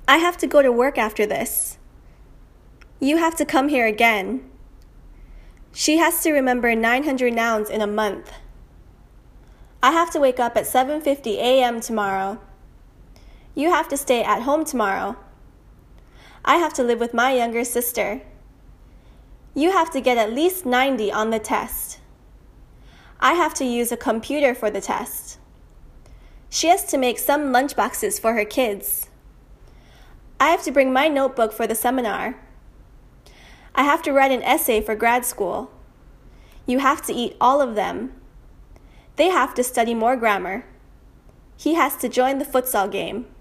I have to go to work after this. You have to come here again. She has to remember 900 nouns in a month. I have to wake up at 7:50 a.m. tomorrow. You have to stay at home tomorrow. I have to live with my younger sister. You have to get at least 90 on the test. I have to use a computer for the test. She has to make some lunchboxes for her kids. I have to bring my notebook for the seminar. I have to write an essay for grad school. You have to eat all of them. They have to study more grammar. He has to join the futsal game.